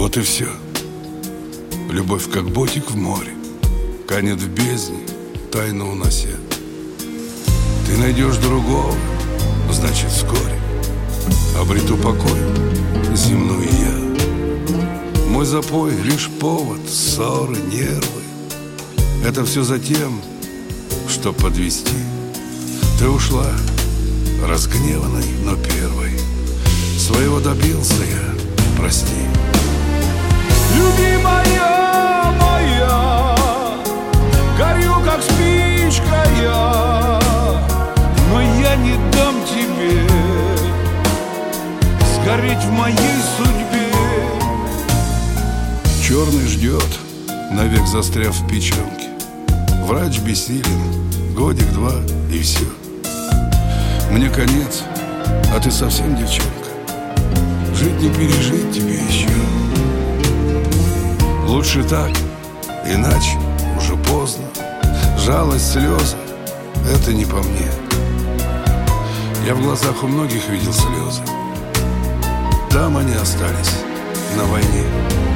Вот и все. Любовь, как ботик в море, канет в бездне, тайно унося. Ты найдешь другого, значит, вскоре обрету покой земной я. Мой запой — лишь повод, ссоры, нервы. Это все за тем, чтоб подвести. Ты ушла, разгневанной, но первой. Своего добился я, прости. Любимая моя, горю, как спичка я, но я не дам тебе сгореть в моей судьбе. Черный ждет, навек застряв в печенке. Врач бессилен, годик-два и все. Мне конец, а ты совсем девчонка. Жить не пережить тебе еще. Лучше так, иначе уже поздно. Жалость, слезы — это не по мне. Я в глазах у многих видел слезы. Там они остались, на войне.